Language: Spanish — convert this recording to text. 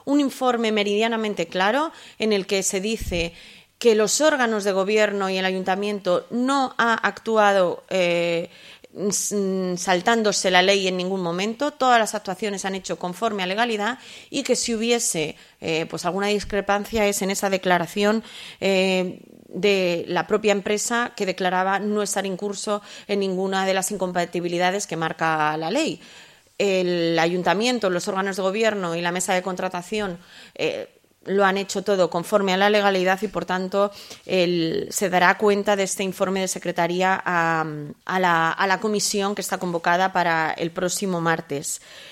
un informe meridianamente claro en el que se dice que los órganos de gobierno y el ayuntamiento no ha actuado saltándose la ley en ningún momento, todas las actuaciones han hecho conforme a legalidad y que si hubiese pues alguna discrepancia es en esa declaración de la propia empresa que declaraba no estar incurso en ninguna de las incompatibilidades que marca la ley. El ayuntamiento, los órganos de gobierno y la mesa de contratación lo han hecho todo conforme a la legalidad y, por tanto, se dará cuenta de este informe de secretaría a la comisión que está convocada para el próximo martes.